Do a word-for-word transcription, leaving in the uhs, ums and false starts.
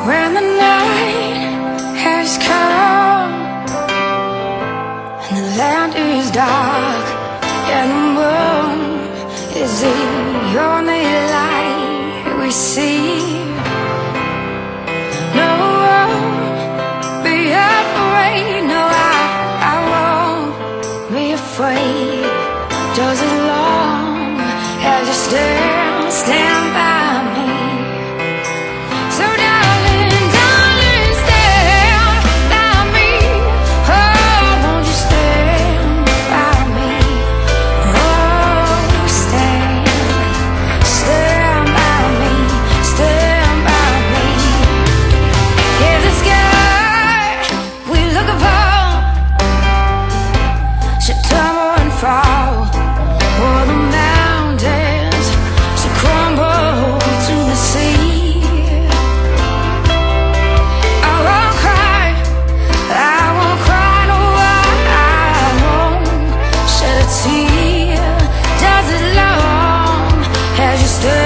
When the night has come and the land is dark and the moon is the only light we see, no, be afraid. No, I, I won't be afraid. Just as long as you stand, stand by me. So darling, darling, stand by me. Oh, won't you stand by me? Oh, stand, stand by me, stand by me. Yeah, the sky we look upon should tumble and fall, or the mountains should crumble to the sea. I won't cry, I won't cry, no, I won't shed a tear. Just as long as you stay